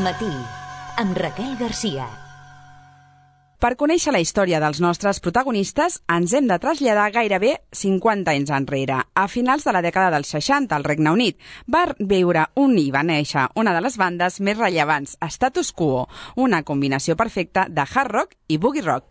matí, amb Raquel Garcia. Per conèixer la història dels nostres protagonistes, ens hem de traslladar gairebé 50 anys enrere. A finals de la dècada dels 60, al Regne Unit, va néixer una de les bandes més rellevants, Status Quo, una combinació perfecta de hard rock i boogie rock.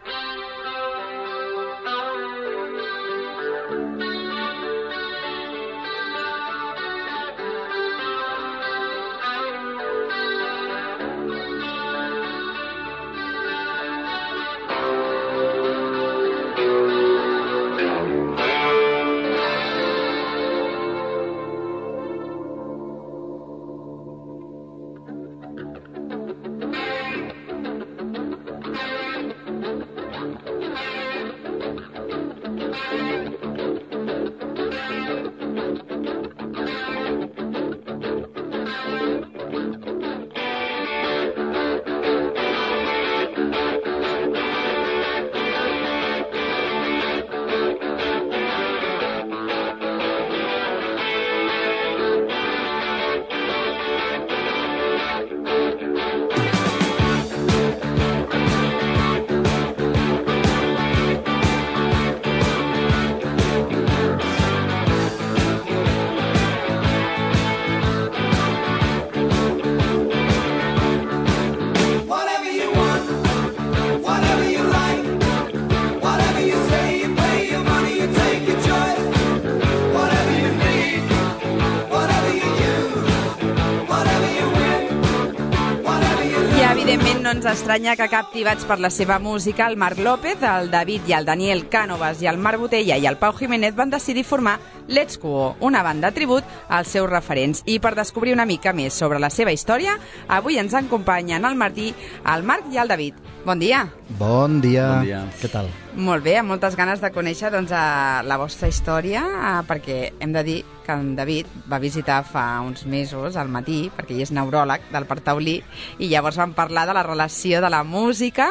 Evidentment no ens estranya que captivats per la seva música el Marc López, el David i el Daniel Cánovas i el Marc Botella i el Pau Jiménez van decidir formar Let's Quo, una banda tribut als seus referents. I per descobrir una mica més sobre la seva història, avui ens acompanyen al Martí, el Marc i el David. Bon dia. Bon dia. Bon dia. Què tal? Molt bé, amb moltes ganes de conèixer la vostra història, perquè hem de dir que en David va visitar fa uns mesos al Matí, perquè ell és neuròleg del Parc Taulí, i llavors vam parlar de la relació de la música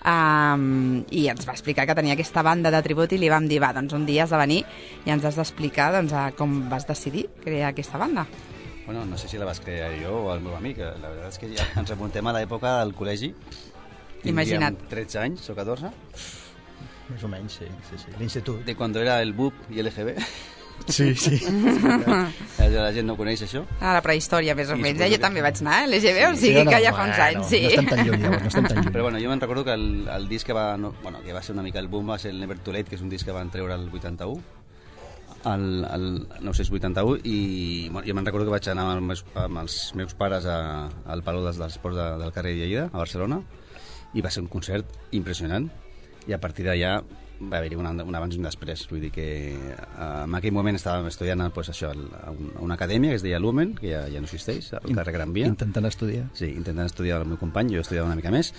i ens va explicar que tenia aquesta banda de tribut i li vam dir, va, doncs un dia has de venir i ens has d'explicar com vas decidir crear aquesta banda. Bueno, no sé si la vas crear jo o el meu amic. La veritat és que ja ens remuntem a l'època del col·legi. Imagina't. 13 anys o 14. Més o menys, sí. L'institut. De quan era el BUP i l'EGB. Sí. La gent no coneix això. A la prehistòria, més o menys. Jo també vaig anar a l'EGB, sí, o sigui que ja fa uns anys, sí. No estem tan lluny, llavors, no estem tan lluny. Però bueno, jo me'n recordo que el disc que va ser una mica el boom va ser el Never Too Late, que és un disc que van treure el 81, el 981, i jo me'n recordo que vaig anar amb els meus pares al Palau dels Esports del carrer de Lleida, a Barcelona, i va ser un concert impressionant, i a partir d'allà va haver-hi un abans i un després. Vull dir que en aquell moment estàvem estudiant a una acadèmia que es deia Lumen, que ja no existeix, al carrer Gran Via. Intentant estudiar. Sí, intentant estudiar el meu company, jo estudiava una mica més.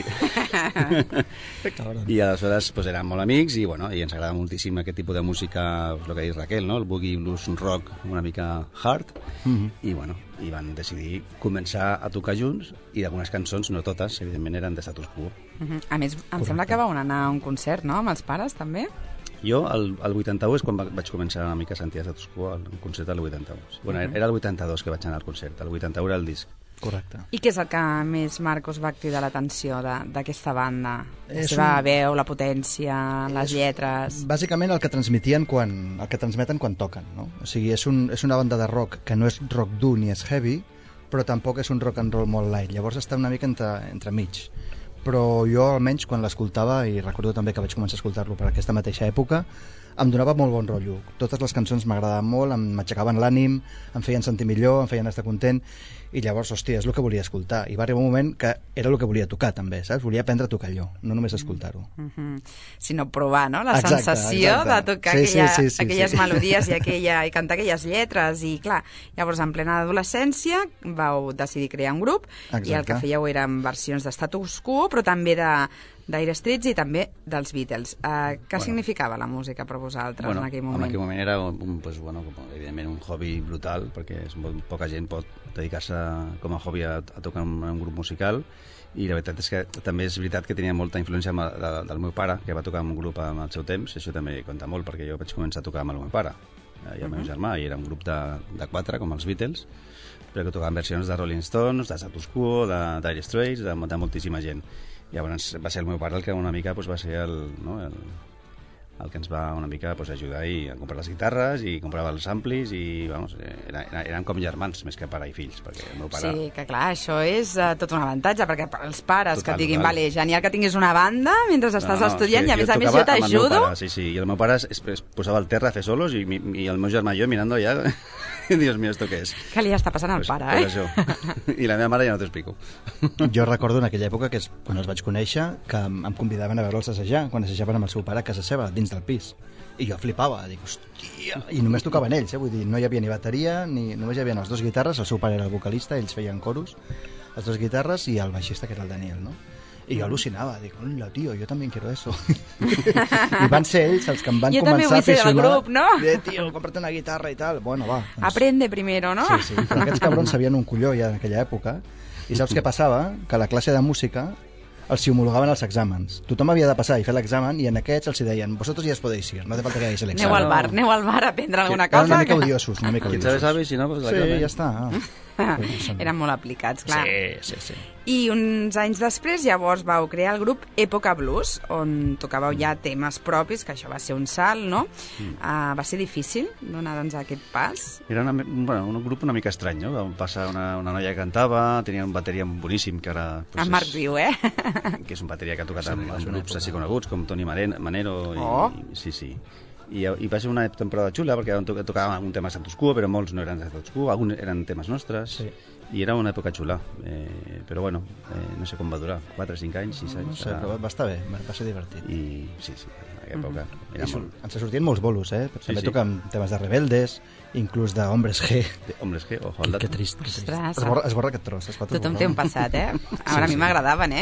I aleshores érem molt amics i ens agrada moltíssim aquest tipus de música, el que ha dit Raquel, no? El boogie, blues, rock, una mica hard, i van decidir començar a tocar junts, i algunes cançons, no totes, evidentment eren de Status Quo. A més, em sembla que vau anar a un concert, no?, amb els pares, també? Jo, el 81 és quan vaig començar una mica a sentir Status Quo, al concert del 81. Era el 82 que vaig anar al concert, el 81 era el disc. Correcte. I què és el que més, Marc, us va cridar l'atenció d'aquesta banda? La seva veu, la potència, les lletres... Bàsicament el que transmeten quan toquen, no? O sigui, és una banda de rock que no és rock dur ni és heavy, però tampoc és un rock and roll molt light. Llavors està una mica entre mig. Però jo, almenys, quan l'escoltava, i recordo també que vaig començar a escoltar-lo per aquesta mateixa època, em donava molt bon rotllo. Totes les cançons m'agradaven molt, m'aixecaven l'ànim, em feien sentir millor, em feien estar content, i llavors, hòstia, és el que volia escoltar. I va arribar un moment que era el que volia tocar, també, saps? Volia aprendre a tocar allò, no només escoltar-ho. Sinó provar, no?, la sensació de tocar aquelles melodies i cantar aquelles lletres. I, clar, llavors, en plena adolescència, vau decidir crear un grup, i el que fèieu eren versions de Status Quo, però també de Dire Straits i també dels Beatles. Què significava la música per vosaltres en aquell moment? En aquell moment era, evidentment, un hobby brutal, perquè poca gent pot dedicar-se com a hobby a tocar en un grup musical, i la veritat és que també és veritat que tenia molta influència del meu pare, que va tocar en un grup amb el seu temps. Això també compta molt, perquè jo vaig començar a tocar amb el meu pare. i el meu germà, i era un grup de 4, com els Beatles, però que tocaven versions de Rolling Stones, de Status Quo, de Dire Straits, de moltíssima gent. Llavors va ser el meu pare el que una mica va ser el que ens va una mica ajudar a comprar les guitarres i comprava els amplis i eren com germans més que pare i fills, perquè el meu pare... Sí, que clar, això és tot un avantatge, perquè els pares que et diguin, total. vale, genial que tinguis una banda mentre estàs estudiant, i a més jo t'ajudo. Sí, i el meu pare es posava al terra a fer solos i el meu germà i jo mirant allà Dios mío, ¿esto qué es? Què li està passant al pare, Pues això. I la meva mare ja no t'explico. Jo recordo en aquella època, que és quan els vaig conèixer, que em convidaven a veure'ls assajar, quan assajaven amb el seu pare a casa seva, dins del pis. I jo flipava, dic, hòstia... I només tocaven ells, vull dir, no hi havia ni bateria, només hi havia les dues guitarres, el seu pare era el vocalista, ells feien coros, les dues guitarres i el baixista, que era el Daniel, no? I jo al·lucinava, dic, hola, tio, jo també quiero eso. I van ser ells els que em van començar a aficionar. Jo també vull ser del grup, no? Tio, compra't una guitarra i tal. Bueno, va. Doncs... Aprende primero, no? Sí, però aquests cabrons sabien un colló ja en aquella època. I saps què passava? Que a la classe de música els homologaven els exàmens. Tothom havia de passar i fer l'examen, i en aquests els deien, vosotros ya os podéis ir, no hace falta que hagáis el examen. Aneu al bar a aprendre alguna cosa. Eren una mica odiosos, una mica odiosos. Qui sabe, si no, pues la Sí, cama. ja està. Eren molt aplicats, clar. Sí. I uns anys després llavors vau crear el grup Època Blues, on tocàveu ja temes propis, que això va ser un salt, no? Va ser difícil donar doncs, aquest pas? Era un grup una mica estrany, no? Va passar una noia que cantava, tenia un bateria boníssim, que ara... En Marc Viu, Que és un bateria que ha tocat amb grups així coneguts, com Toni Manero. Sí. I va ser una temporada xula, perquè tocàvem un tema Status Quo, però molts no eren Status Quo, alguns eren temes nostres, i era una època xula. Però bueno, no sé com va durar, 4, 5 anys, 6 anys. No sé, però va estar bé, va ser divertit. I sí, en aquella època era molt... Ens sortien molts bolos, També tocàvem temes de Rebeldes, inclús de Hombres G. Hombres G, ojo al dato. Que trist. Ostres. Esborra aquest tros. Tothom té un passat, Ara a mi m'agradaven,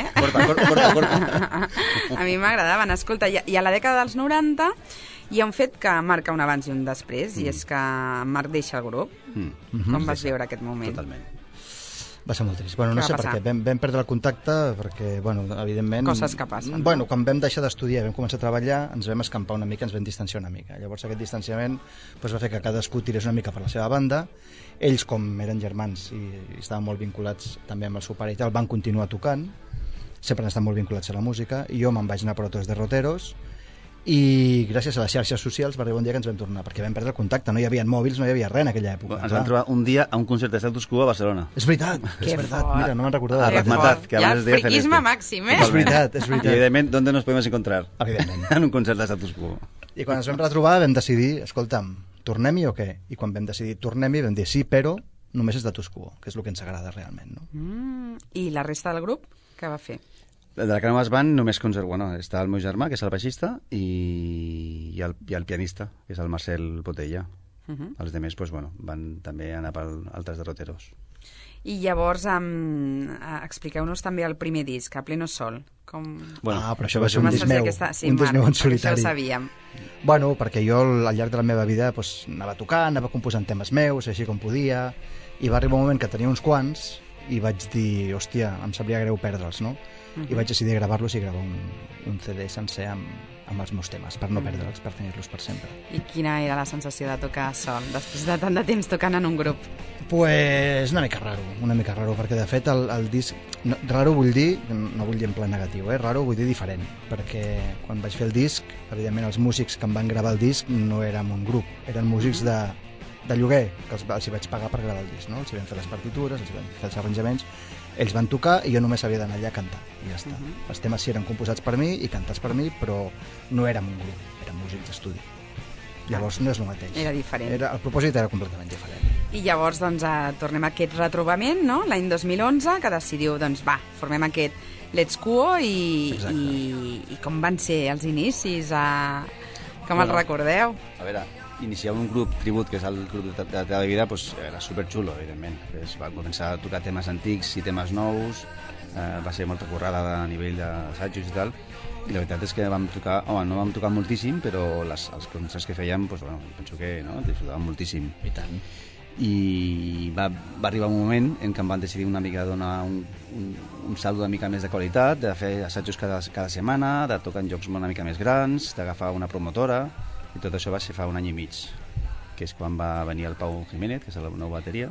Corta. A mi m'agradaven. Escolta, i a la dècada dels 90 hi ha un fet que marca un abans i un després, i és que en Marc deixa el grup. Com vas viure aquest moment? Totalment. Va ser molt trist. Bueno, no sé per què. Vam perdre el contacte perquè, bueno, evidentment... Coses que passen. Bueno, quan vam deixar d'estudiar, vam començar a treballar, ens vam escampar una mica, ens vam distanciar una mica. Llavors aquest distanciament va fer que cadascú tirés una mica per la seva banda. Ells, com eren germans i estaven molt vinculats també amb el seu pare i tal, van continuar tocant. Sempre han estat molt vinculats a la música. I jo me'n vaig anar per otros derroteros. I gràcies a les xarxes socials va arribar un dia que ens vam tornar, perquè vam perdre el contacte, no hi havia mòbils, no hi havia res en aquella època. Ens vam trobar un dia a un concert de Status Quo a Barcelona. És veritat, mira, no me'n recordava. A Razmataz, que ja abans es el deia friquisme Celeste. màxim, És veritat. I evidentment, ¿dónde nos podemos encontrar? Evidentment. En un concert de Status Quo. I quan ens vam retrobar vam decidir, escolta'm, tornem-hi o què? I quan vam decidir tornem-hi vam dir sí, però només és Status Quo, que és el que ens agrada realment, no? I la resta del grup, què va fer? De la Canoas Band només concert, bueno, està el meu germà, que és el baixista, i el pianista, que és el Marcel Botella. Els demés, pues, bueno, van també anar per altres derroteros. I llavors expliqueu-nos també el primer disc, A Pleno Sol. Però això va ser un disc meu, un disc meu en solitari. Això ho sabíem. Bueno, perquè jo al llarg de la meva vida anava tocant, anava composant temes meus, així com podia, i va arribar un moment que tenia uns quants i vaig dir, hòstia, em sabria greu perdre'ls, no? I vaig decidir gravar-los i gravar un CD sencer amb els meus temes, per no perdre'ls, per tenir-los per sempre. I quina era la sensació de tocar sol, després de tant de temps tocant en un grup? Pues una mica raro, perquè de fet el disc... No, raro vull dir, no vull dir en plan negatiu, raro vull dir diferent, perquè quan vaig fer el disc, evidentment els músics que em van gravar el disc no érem un grup, eren músics de lloguer, que els hi vaig pagar per gravar el disc, no? Els hi vam fer les partitures, els hi vam fer els arranjaments, ells van tocar i jo només havia d'anar allà a cantar, i ja està. Els temes sí eren composats per mi i cantats per mi, però no érem un grup, érem músics d'estudi. Llavors no és el mateix. Era diferent. El propòsit era completament diferent. I llavors doncs, tornem a aquest retrobament, no? L'any 2011, que decidiu, doncs va, formem aquest Let's Quo i com van ser els inicis? Com els recordeu? A veure, iniciar un grup tribut, que és el grup de tota la vida, pues, era superxulo, evidentment. Es van començar a tocar temes antics i temes nous, va ser molta currada a nivell d'assajos i tal, i la veritat és que vam tocar, no vam tocar moltíssim, però els concerts que fèiem, pues, bueno, penso que disfrutàvem moltíssim. I tant. I va arribar un moment en què em van decidir una mica donar un salt una mica més de qualitat, de fer assajos cada setmana, de tocar en llocs una mica més grans, d'agafar una promotora, i tot això va ser fa un any i mig, que és quan va venir el Pau Jiménez, que és la nova bateria,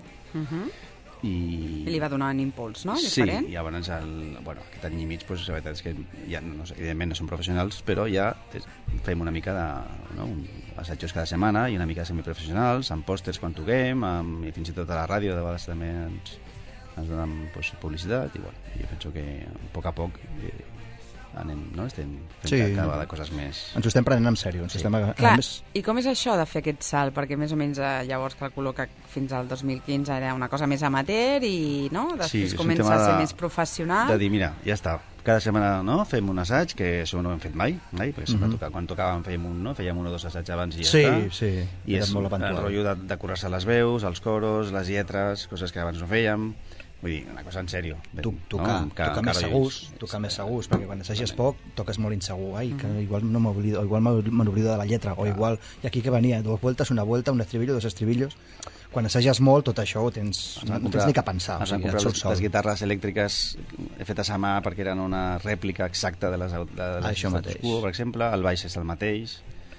I li va donar un impuls, no? Sí, Diferent? i llavors aquest any i mig, doncs, la veritat és que ja, no sé, evidentment no som professionals, però ja fem una mica de assajos cada setmana i una mica semiprofessionals, amb pòsters quan toquem, i fins i tot a la ràdio de vegades també ens donen publicitat, i jo penso que a poc anem, no? Estem fent cada vegada coses més... Ens ho estem prenent en sèrio. Clar, i com és això de fer aquest salt? Perquè més o menys llavors calculo que fins al 2015 era una cosa més amateur i després comença a ser més professional. De dir, mira, ja està, cada setmana fem un assaig, que això no ho hem fet mai, perquè sempre quan tocàvem fèiem un o dos assaigs abans i ja està. Sí, i és el rotllo de currar-se les veus, els coros, les lletres, coses que abans no fèiem. Vull dir, una cosa en sèrio. Tocar més segurs, perquè quan assages poc toques molt insegur. Ai, que igual no m'oblido, o igual me n'oblido de la lletra, o igual, i aquí que venia, dos vueltas, una vuelta, un estribillo, dos estribillos. Quan assages molt, tot això no tens ni que pensar. Ens han comprat les guitarres elèctriques fetes a mà perquè eren una rèplica exacta de les Status Quo, per exemple. El baix és el mateix.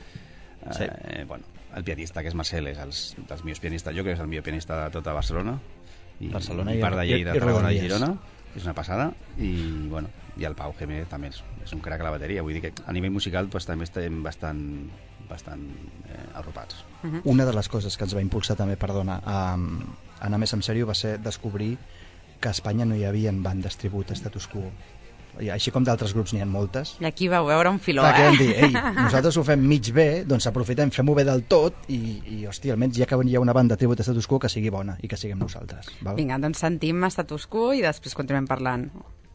El pianista, que és Marcel, és dels millors pianistes. Jo crec que és el millor pianista de tota Barcelona. Barcelona i part de Lleida, Tarragona i Girona, és una passada, i el Pau Jiménez també és un crac a la bateria, vull dir que a nivell musical també estem bastant arropats. Una de les coses que ens va impulsar també, a anar més en sèrio, va ser descobrir que a Espanya no hi havia bandes tribut a Status Quo. I així com d'altres grups n'hi ha moltes. I aquí vau veure un filó, que vam dir, nosaltres ho fem mig bé, doncs aprofitem, fem-ho bé del tot i hòstia, almenys ja que hi ha una banda tribut a Status Quo, que sigui bona i que siguem nosaltres. Val? Vinga, doncs sentim Status Quo i després continuem parlant.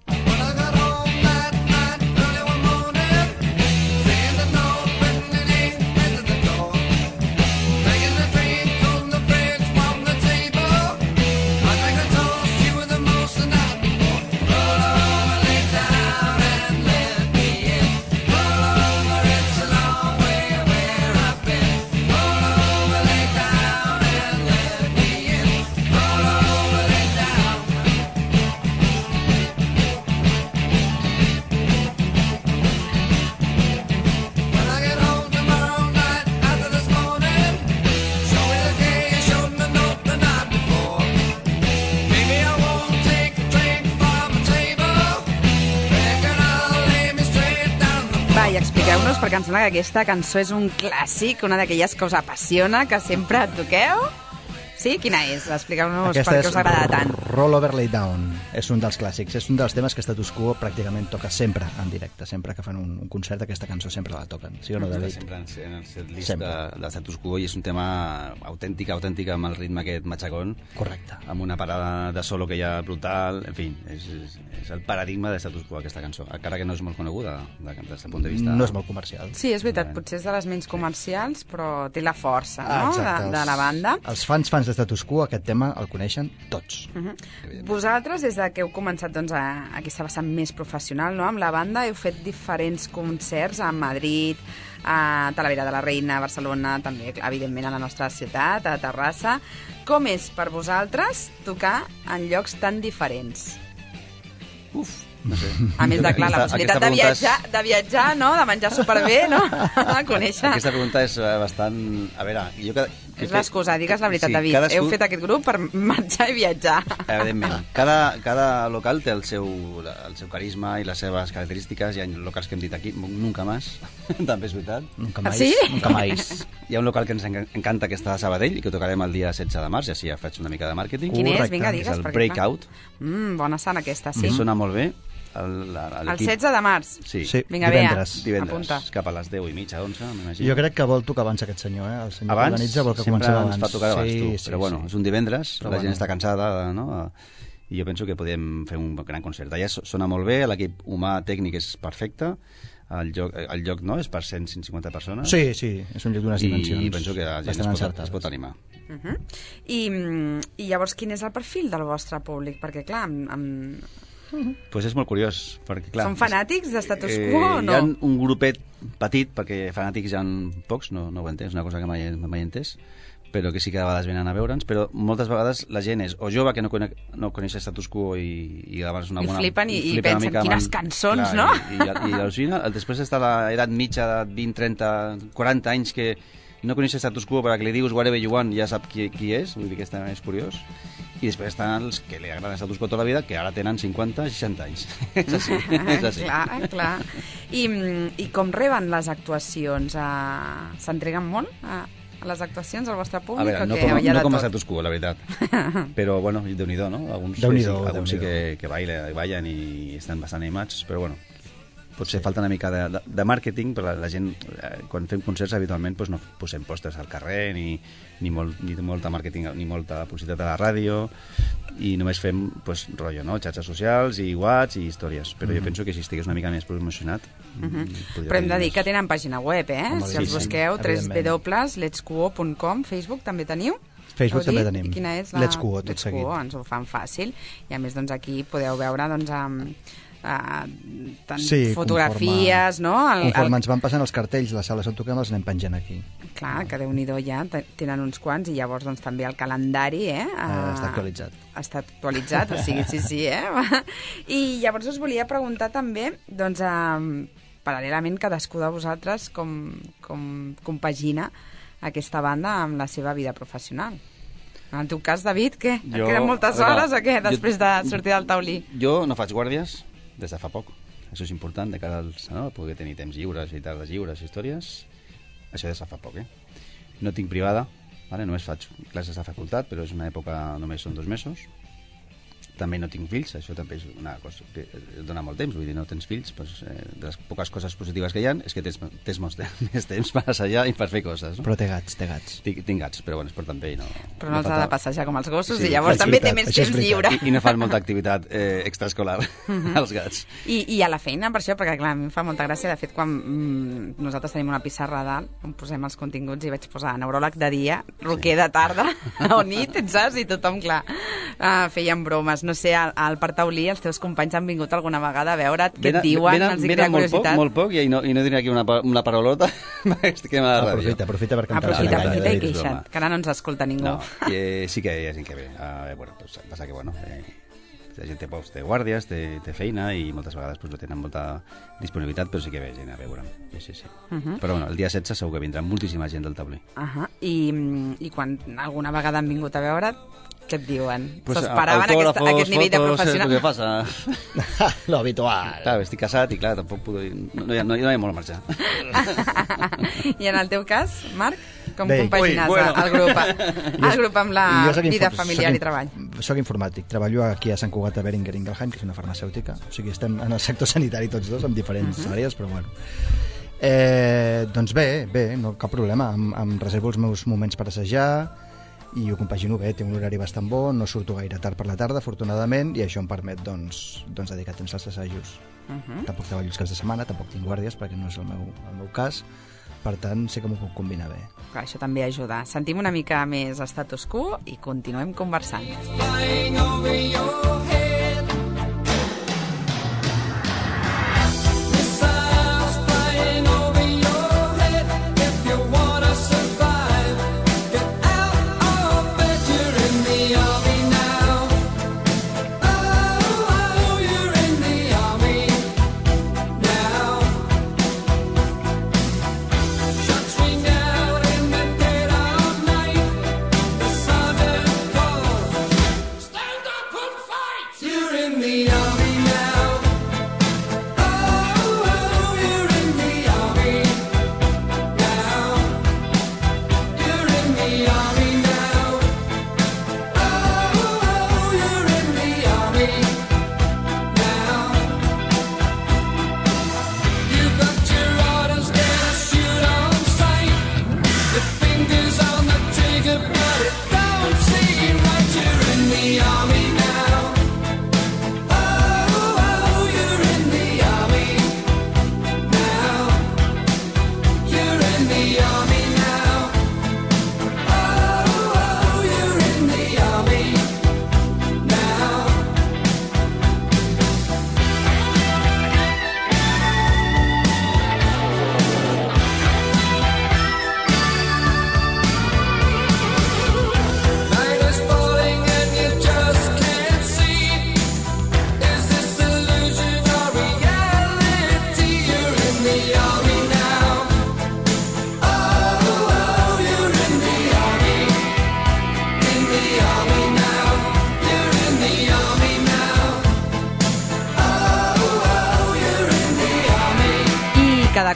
Expliqueu-nos, perquè em sembla que aquesta cançó és un clàssic, una d'aquelles que us apassiona, que sempre toqueu. Sí? Quina és? Expliqueu-nos per què us agrada tant. Roll Over Lay Down. És un dels clàssics. És un dels temes que Status Quo pràcticament toca sempre en directe. Sempre que fan un concert, aquesta cançó sempre la toquen. Sí o no, David? Sempre en el setlist de Status Quo, i és un tema autèntic, amb el ritme aquest matxacón. Correcte. Amb una parada de solo que hi ha brutal. En fi, és el paradigma de Status Quo, aquesta cançó. Encara que no és molt coneguda des del punt de vista... No és molt comercial. Sí, és veritat. Potser és de les menys comercials, però té la força, no?, de la banda. Els fans de Status Quo aquest tema el coneixen tots. Vosaltres, des de que heu començat aquesta vessant més professional, no?, amb la banda, heu fet diferents concerts a Madrid, a Talavera de la Reina, a Barcelona, també, evidentment, a la nostra ciutat, a Terrassa. Com és per vosaltres tocar en llocs tan diferents? No sé. A més de, clar, la possibilitat de viatjar, no?, de menjar superbé, no?, de conèixer. Aquesta pregunta és bastant... A veure, jo... És l'excusa, digues la veritat, David. Heu fet aquest grup per marxar i viatjar. Evidentment. Cada local té el seu carisma i les seves característiques. Hi ha locals que hem dit aquí, nunca más, també és veritat. Nunca más. Sí? Nunca más. Hi ha un local que ens encanta, que està a Sabadell, i que tocarem el dia 16 de març, i així ja faig una mica de màrqueting. Quin és? Vinga, digues. És el Breakout. Bona sana aquesta, sí. Sona molt bé. El 16 de març? Sí. Vinga, divendres. Divendres, cap a les 10:30, 11, m'imagino. Jo crec que vol tocar abans aquest senyor, El senyor abans? que organitza vol que comencem abans. Sempre ens fa tocar abans, tu. Sí, però bueno, és un divendres, la gent està cansada, no?, i jo penso que podem fer un gran concert. Allà sona molt bé, l'equip humà tècnic és perfecte, el lloc no, és per 150 persones. Sí, és un lloc d'unes dimensions. I penso que la gent es pot animar. I llavors, quin és el perfil del vostre públic? Perquè, clar, Pues és molt curiós, perquè clar... Són fanàtics de Status Quo o no? Hi ha un grupet petit, perquè fanàtics hi ha pocs, no ho entens, una cosa que mai he entès, però que sí que a vegades venen a veure'ns, però moltes vegades la gent és o jove que no coneix Status Quo i llavors una bona... I flipen i pensen, quines cançons, clar, no? I al·lucina. Després està l'edat mitja de 20, 30, 40 anys que no coneix el status quo, perquè li dius whatever you want, ja sap qui és, vull dir que és curiós. I després estan els que li agraden el status quo tota la vida, que ara tenen 50, 60 anys. És així, és així. Clar. I com reben les actuacions? S'entreguen molt a les actuacions al vostre públic? A veure, no com a status quo, la veritat. Però, bueno, Déu-n'hi-do, no? Alguns sí que ballen i estan bastant animats, però, bueno, potser falta una mica de màrqueting, però la gent, quan fem concerts, habitualment no posem pòsters al carrer, ni molta màrqueting, ni molta publicitat a la ràdio, i només fem, rotllo, no? Xarxes socials i whats i històries. Però jo penso que si estigués una mica més promocionat... Però hem de dir que tenen pàgina web, Si els busqueu, www.letsquo.com, Facebook també teniu? Facebook també tenim. I quina és la... Let's Quo, tot seguit. Ens ho fan fàcil. I a més, aquí podeu veure, fotografies, no? Conforme ens van passant els cartells, les sales on toquem els anem penjant aquí. Clar, que Déu-n'hi-do ja, tenen uns quants, i llavors també el calendari, està actualitzat. Està actualitzat, o sigui, sí, I llavors us volia preguntar també, paral·lelament, cadascú de vosaltres com compagina aquesta banda amb la seva vida professional. En el teu cas, David, què? Et queden moltes hores o què, després de sortir del taulí? Jo no faig guàrdies des de fa poc. Això és important, de cara als... poder tenir temps lliures i tardes lliures, històries. Això des de fa poc, No tinc privada, només faig classes de facultat, però és una època, només són 2 mesos. També no tinc fills, això també és una cosa que et dona molt temps, vull dir, no tens fills, de les poques coses positives que hi ha és que tens més temps per assajar i per fer coses. No? Però té gats. Tinc gats, però bueno, es porten bé i no... Però no els ha de passejar com els gossos, i llavors també té més temps lliure. I no fan molta activitat extraescolar, els gats. I a la feina, per això, perquè clar, a mi em fa molta gràcia, de fet, quan nosaltres tenim una pissarra a dalt, on posem els continguts, i vaig posar neuròleg de dia, roquer de tarda, o nit, saps? I tothom, clar, feien bromes. No sé, al Partaulí els teus companys han vingut alguna vegada a veure't, què et diuen, els hi crea curiositat. Molt poc, i no diré aquí una paraulota, que m'ha de ràdio. Aprofita per cantar. Aprofita i queixa't, que ara no ens escolta ningú. No, sí que hi ha gent que ve. Passa que, la gent té guàrdies, té feina, i moltes vegades no tenen molta disponibilitat, però sí que ve gent a veure'm. Sí. Però el dia 16 segur que vindrà moltíssima gent del taulí. I quan alguna vegada han vingut a veure't, què et diuen? S'esperaven aquest nivell de professional? Què passa? Lo habitual. Clar, estic casat i clar, tampoc no hi ha molt a marxar. I en el teu cas, Marc, com compagines el grup amb la vida familiar i treball? Soc informàtic, treballo aquí a Sant Cugat de Beringer Ingelheim, que és una farmacèutica, o sigui, estem en el sector sanitari tots dos, amb diferents àrees, però bueno. Doncs bé, no cap problema, em reservo els meus moments per assajar, i ho compagino bé, tinc un horari bastant bo, no surto gaire tard per la tarda, afortunadament, i això em permet dedicar temps als assajos. Tampoc treballo els caps de setmana, tampoc tinc guàrdies, perquè no és el meu cas, per tant sé que m'ho puc combinar bé. Clar, això també ajuda. Sentim una mica més status quo i continuem conversant.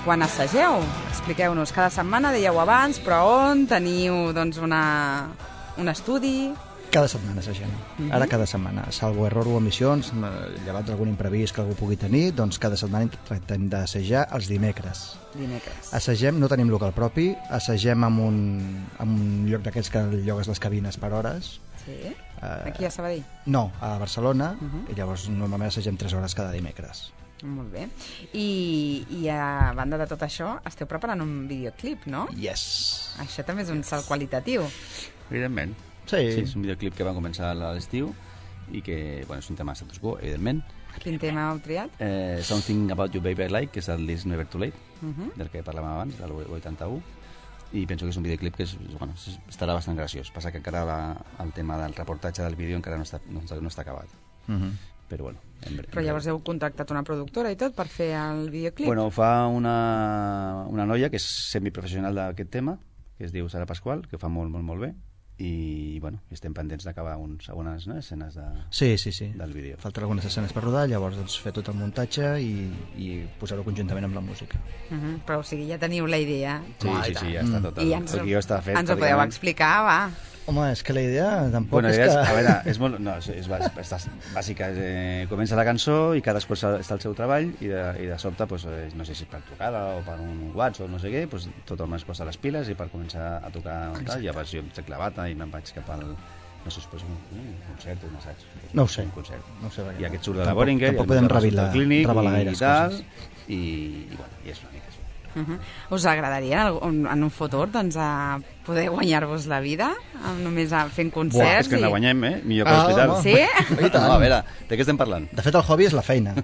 quan assageu? Expliqueu-nos, cada setmana, dèieu abans, però on teniu doncs, un estudi? Cada setmana assagem. Ara cada setmana. Salvo error o omissions, llevat d'algun imprevist que algú pugui tenir, doncs cada setmana tractem d'assajar els dimecres. Assagem, no tenim local propi, assagem en un lloc d'aquests que llogues les cabines per hores. Sí? Aquí a Sabadell? No, a Barcelona, i llavors normalment assagem 3 hores cada dimecres. Molt bé. I a banda de tot això, esteu preparant un videoclip, no? Yes. Això també és un salt qualitatiu. Evidentment. Sí, és un videoclip que va començar a l'estiu i que, bueno, és un tema status quo, evidentment. Quin tema heu triat? Something About You Baby I Like, que és el disc Never Too Late, del que parlàvem abans, del 81, i penso que és un videoclip que estarà bastant graciós. Passa que encara el tema del reportatge del vídeo encara no està acabat. Però bueno, Però llavors heu contractat una productora i tot per fer el videoclip? Bueno, ho fa una noia que és semiprofessional d'aquest tema, que es diu Sara Pasqual, que ho fa molt, molt, molt bé, i bueno, estem pendents d'acabar algunes escenes del vídeo. Falten algunes escenes per rodar, llavors doncs, fer tot el muntatge i posar-ho conjuntament amb la música. Però o sigui, ja teniu la idea. Sí, ja està tot. El guió està fet. Ens ho podeu explicar, va? Home, és que la idea tampoc és que... A veure, és molt... No, és bàsica. Comença la cançó i cadascú està al seu treball i de sobte, pues, no sé si per trucada o per un WhatsApp o no sé què, pues, tothom es posa les piles i per començar a tocar tal, llavors jo em trec la bata i me'n vaig cap al... No sé, un concert o un assaig. No ho sé. Un concert. No ho sé, I aquest surt de la Boehringer, tampoc podem revelar i gaires tal, coses. I bueno, i és una mica això. Us agradaria en un futur doncs, a poder guanyar-vos la vida només fent concerts? És que ens la guanyem, millor que l'hospital. Sí? No, a veure, de què estem parlant? De fet, el hobby és la feina.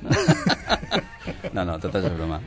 No, tot és broma.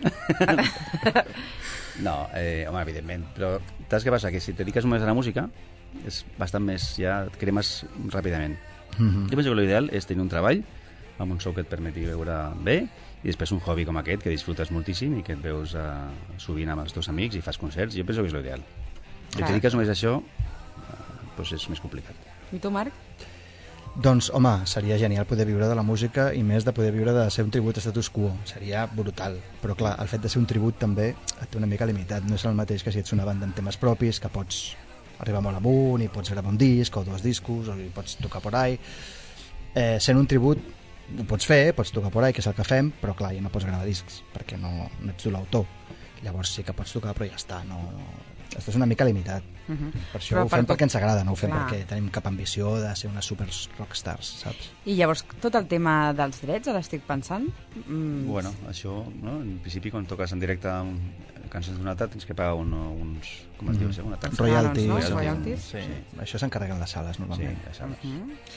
No, home, evidentment, però saps què passa? Que si et dediques només a la música és bastant més, ja et cremes ràpidament. Jo penso que l'ideal és tenir un treball amb un sou que et permeti veure bé i després un hobby com aquest que disfrutes moltíssim i que et veus sovint amb els teus amics i fas concerts. Jo penso que és l'ideal. Si et dediques només a això, doncs és més complicat. I tu, Marc? Doncs, home, seria genial poder viure de la música i més de poder viure de ser un tribut a status quo. Seria brutal. Però, clar, el fet de ser un tribut també et té una mica limitat. No és el mateix que si ets una banda amb temes propis, que pots arribar molt amunt i pots gravar un disc o 2 discos o pots tocar por ahí. Sent un tribut ho pots fer, pots tocar por ahí, que és el que fem, però clar, ja no pots gravar discs perquè no ets tu l'autor. Llavors sí que pots tocar, però ja està, no... Estàs una mica limitat. Per això ho fem perquè ens agrada, no ho fem perquè tenim cap ambició de ser unes super rockstars, saps? I llavors tot el tema dels drets, ara estic pensant? Bueno, això, no? En principi quan toques en directe cançons d'un altre tens que pagar uns... Com es diu això? Una taxa? Royalties. Sí. Això s'encarreguen les sales, normalment. Sí, les sales.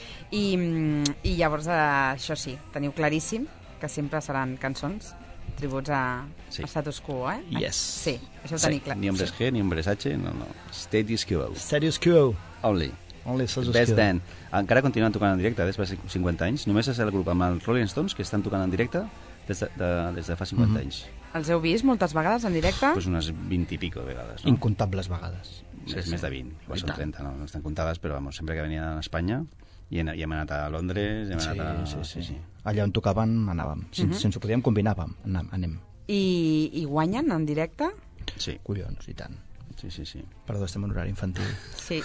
I llavors, això sí, teniu claríssim que sempre seran cançons tributs a status quo, eh? Yes. Sí, això ho tenim clar. Ni hombres G, ni hombres H, no. Status quo. Status quo. Only. Best Dan. Encara continuen tocant en directe després de 50 anys. Només és el grup amb els Rolling Stones que estan tocant en directe des de fa 50 anys. Els heu vist moltes vegades en directe? Pues unes 20 i pico de vegades, no? Incontables vegades. Més de 20, igual són 30, no estan comptades, però vamos, sempre que venien a Espanya i hem anat a Londres, hem anat a... Sí. Allà on tocaven anàvem. Si ens ho podíem combinàvem, anem. I guanyen en directe? Sí. Collons, i tant. Sí. Perdó, estem en horari infantil. Sí.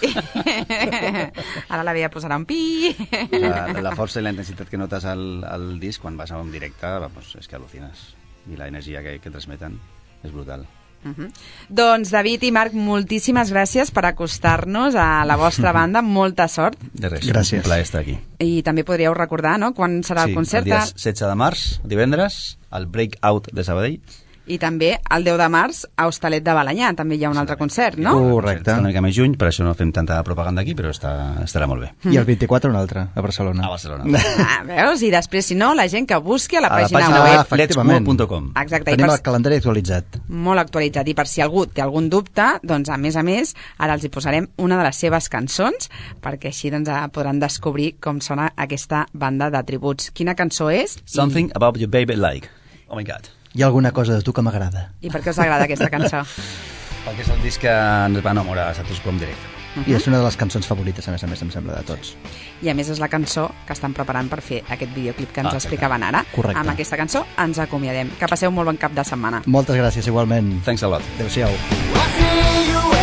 Ara la veia posar un pi. La força i la intensitat que notes al disc quan vas a un directe, vamos, és que al·lucines. I la energia que transmeten és brutal. Doncs David i Marc, moltíssimes gràcies per acostar-nos a la vostra banda, molta sort. De res, gràcies. Un plaer estar aquí. I també podríeu recordar, no?, quan serà el concert. El dia 16 de març, divendres, al Breakout de Sabadell. I també el 10 de març a Hostalet de Balenyà també hi ha un altre concert, no? Correcte. Està una mica més juny, per això no fem tanta propaganda aquí, però estarà molt bé. I el 24 un altre, a Barcelona. A Barcelona. Veus? I després, si no, la gent que busqui a la pàgina web letscool.com. Exacte. Tenim el calendari actualitzat. Molt actualitzat. I per si algú té algun dubte, doncs a més, ara els hi posarem una de les seves cançons, perquè així doncs, podran descobrir com sona aquesta banda de tributs. Quina cançó és? Something About You Baby Like. Oh my God. Hi ha alguna cosa de tu que m'agrada. I per què us agrada aquesta cançó? Perquè és el disc que ens va enamorar a Status Quo en directe. i és una de les cançons favorites, a més, em sembla, de tots. I a més és la cançó que estan preparant per fer aquest videoclip que ens explicaven ara. Correcte. Amb aquesta cançó ens acomiadem. Que passeu un molt bon cap de setmana. Moltes gràcies, igualment. Thanks a lot. Adéu-siau. I see you